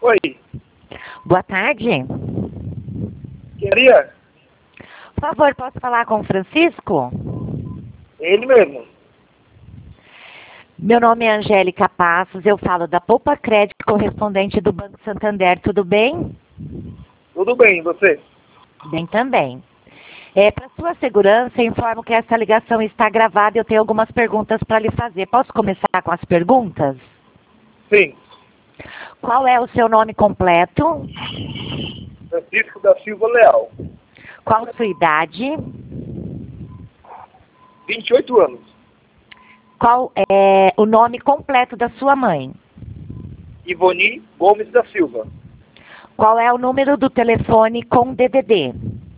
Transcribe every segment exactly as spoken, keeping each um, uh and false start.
Oi, Boa tarde. queria? Por favor, posso falar com o Francisco? Ele mesmo. Meu nome é Angélica Passos, eu falo da Poupa Crédito, correspondente do Banco Santander. Tudo bem? Tudo bem, e você? Bem também. É, para sua segurança, informo que essa ligação está gravada e eu tenho algumas perguntas para lhe fazer. Posso começar com as perguntas? Sim. Qual é o seu nome completo? Francisco da Silva Leal. Qual a sua idade? vinte e oito anos. Qual é o nome completo da sua mãe? Ivoni Gomes da Silva. Qual é o número do telefone com D D D?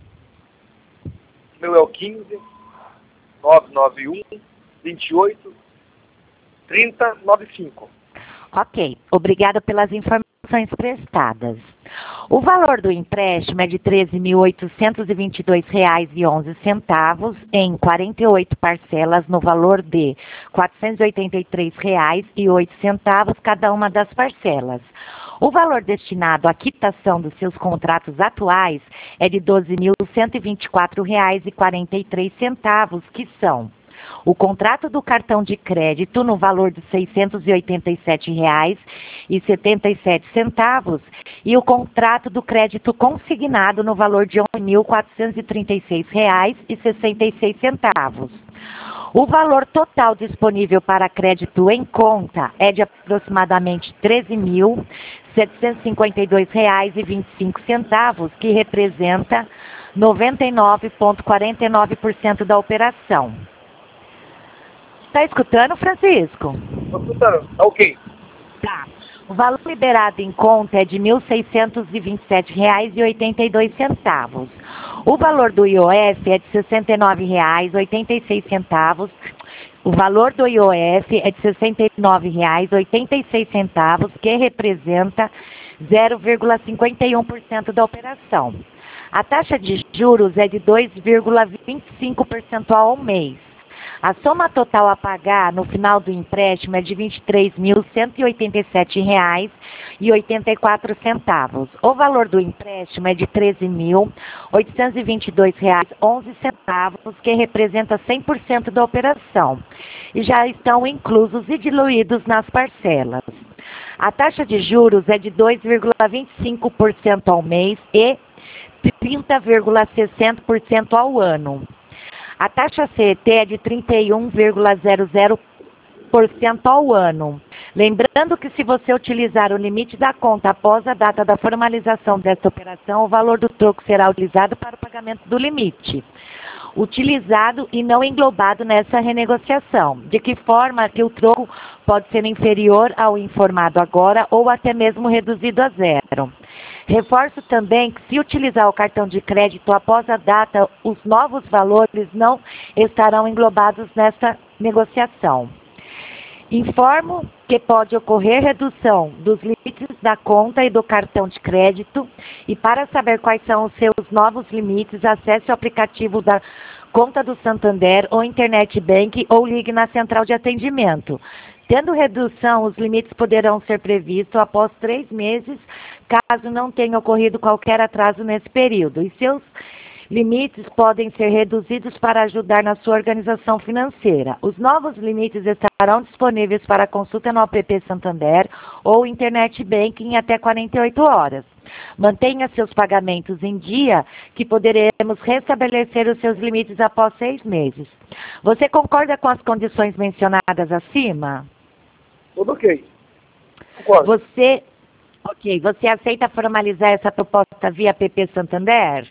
Meu é o quinze, nove nove um, vinte e oito, trinta, noventa e cinco. Ok, obrigada pelas informações prestadas. O valor do empréstimo é de treze mil oitocentos e vinte e dois reais e onze centavos em quarenta e oito parcelas no valor de quatrocentos e oitenta e três reais e oito centavos cada uma das parcelas. O valor destinado à quitação dos seus contratos atuais é de doze mil cento e vinte e quatro reais e quarenta e três centavos, que são o contrato do cartão de crédito no valor de seiscentos e oitenta e sete reais e setenta e sete centavos e o contrato do crédito consignado no valor de onze mil quatrocentos e trinta e seis reais e sessenta e seis centavos. O valor total disponível para crédito em conta é de aproximadamente treze mil setecentos e cinquenta e dois reais e vinte e cinco centavos, que representa noventa e nove vírgula quarenta e nove por cento da operação. Está escutando, Francisco? Estou escutando. Tá ok. Tá. O valor liberado em conta é de mil seiscentos e vinte e sete reais e oitenta e dois centavos. O valor do I O F é de sessenta e nove reais e oitenta e seis centavos. O valor do I O F é de sessenta e nove reais e oitenta e seis centavos, que representa zero vírgula cinquenta e um por cento da operação. A taxa de juros é de dois vírgula vinte e cinco por cento ao mês. A soma total a pagar no final do empréstimo é de vinte e três mil cento e oitenta e sete reais e oitenta e quatro centavos. O valor do empréstimo é de treze mil oitocentos e vinte e dois reais e onze centavos, que representa cem por cento da operação, e já estão inclusos e diluídos nas parcelas. A taxa de juros é de dois vírgula vinte e cinco por cento ao mês e trinta vírgula sessenta por cento ao ano. A taxa C E T é de trinta e um vírgula zero zero por cento ao ano. Lembrando que se você utilizar o limite da conta após a data da formalização desta operação, o valor do troco será utilizado para o pagamento do limite utilizado e não englobado nessa renegociação, de que forma que o troco pode ser inferior ao informado agora ou até mesmo reduzido a zero. Reforço também que, se utilizar o cartão de crédito após a data, os novos valores não estarão englobados nessa negociação. Informo que pode ocorrer redução dos limites da conta e do cartão de crédito, e para saber quais são os seus novos limites, acesse o aplicativo da Conta do Santander ou Internet Bank ou ligue na central de atendimento. Tendo redução, os limites poderão ser previstos após três meses, caso não tenha ocorrido qualquer atraso nesse período, e seus limites podem ser reduzidos para ajudar na sua organização financeira. Os novos limites estarão disponíveis para consulta no app Santander ou Internet Banking em até quarenta e oito horas. Mantenha seus pagamentos em dia, que poderemos restabelecer os seus limites após seis meses. Você concorda com as condições mencionadas acima? Tudo ok. Concordo. Você, ok, você aceita formalizar essa proposta via app Santander?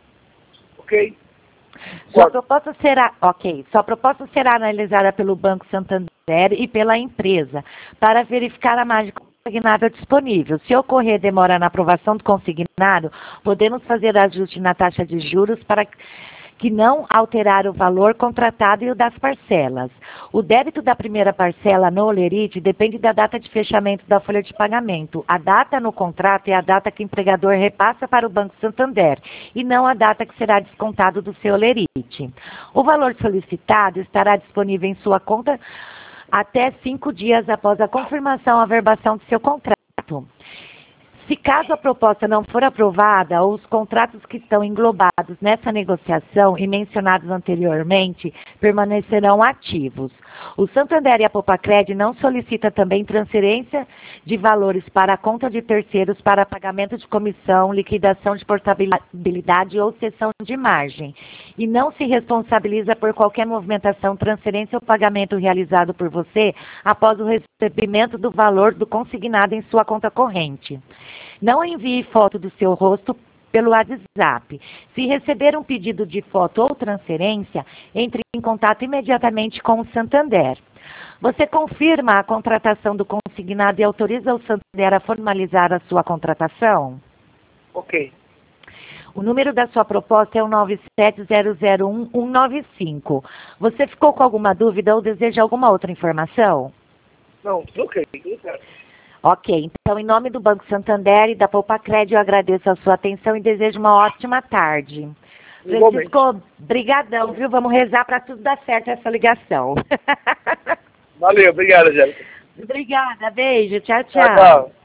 Ok. Sua proposta será, ok, sua proposta será analisada pelo Banco Santander e pela empresa para verificar a margem consignável disponível. Se ocorrer demora na aprovação do consignado, podemos fazer ajuste na taxa de juros para que não alterar o valor contratado e o das parcelas. O débito da primeira parcela no Olerite depende da data de fechamento da folha de pagamento. A data no contrato é a data que o empregador repassa para o Banco Santander e não a data que será descontado do seu Olerite. O valor solicitado estará disponível em sua conta até cinco dias após a confirmação ou averbação do seu contrato. Se caso a proposta não for aprovada, os contratos que estão englobados nessa negociação e mencionados anteriormente permanecerão ativos. O Santander e a Popacred não solicita também transferência de valores para a conta de terceiros para pagamento de comissão, liquidação de portabilidade ou cessão de margem, e não se responsabiliza por qualquer movimentação, transferência ou pagamento realizado por você após o recebimento do valor do consignado em sua conta corrente. Não envie foto do seu rosto pelo WhatsApp. Se receber um pedido de foto ou transferência, entre em contato imediatamente com o Santander. Você confirma a contratação do consignado e autoriza o Santander a formalizar a sua contratação? Ok. O número da sua proposta é o nove sete zero zero um um nove cinco. Você ficou com alguma dúvida ou deseja alguma outra informação? Não, tudo ok, tudo certo. Ok, então em nome do Banco Santander e da Popacred eu agradeço a sua atenção e desejo uma ótima tarde. Igualmente. Francisco, brigadão, viu? Vamos rezar para tudo dar certo essa ligação. Valeu, obrigado, Angélica. Obrigada, beijo, tchau, Tchau, tchau. tchau.